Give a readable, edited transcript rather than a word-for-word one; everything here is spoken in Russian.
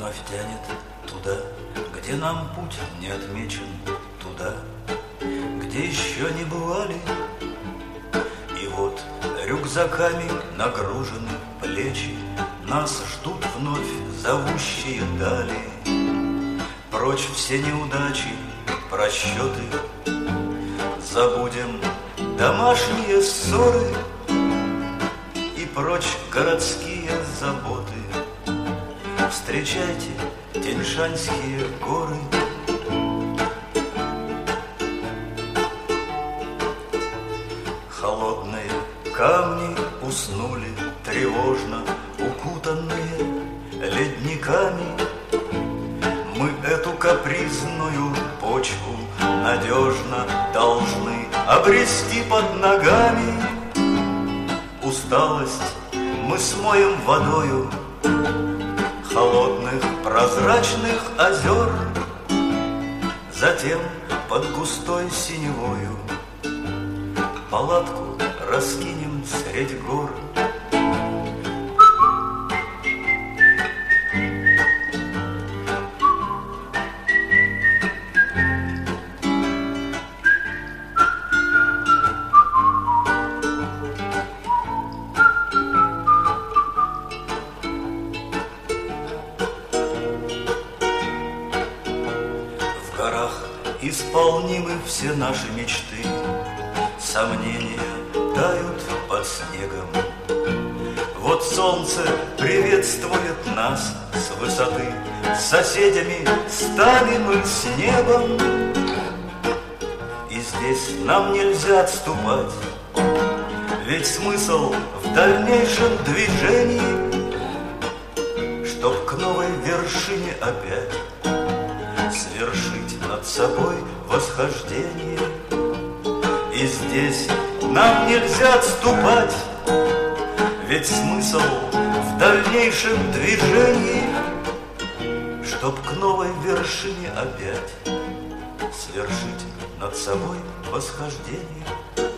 вновь тянет туда, где нам путь не отмечен, туда, где еще не бывали. И вот рюкзаками нагружены плечи, нас ждут вновь зовущие дали. Прочь все неудачи, просчеты, забудем домашние ссоры и прочь городские заботы. Встречайте Тянь-Шаньские горы. Холодные камни уснули тревожно, укутанные ледниками. Мы эту капризную почву надежно должны обрести под ногами. Усталость мы смоем водою холодных прозрачных озер, затем под густой синевою палатку раскинем средь гор. В горах исполнимы все наши мечты, сомнения тают под снегом. Вот солнце приветствует нас с высоты, с соседями стали мы с небом. И здесь нам нельзя отступать, ведь смысл в дальнейшем движении, чтоб к новой вершине опять свершить над собой восхождение. И здесь нам нельзя отступать, ведь смысл в дальнейшем движении, чтоб к новой вершине опять свершить над собой восхождение.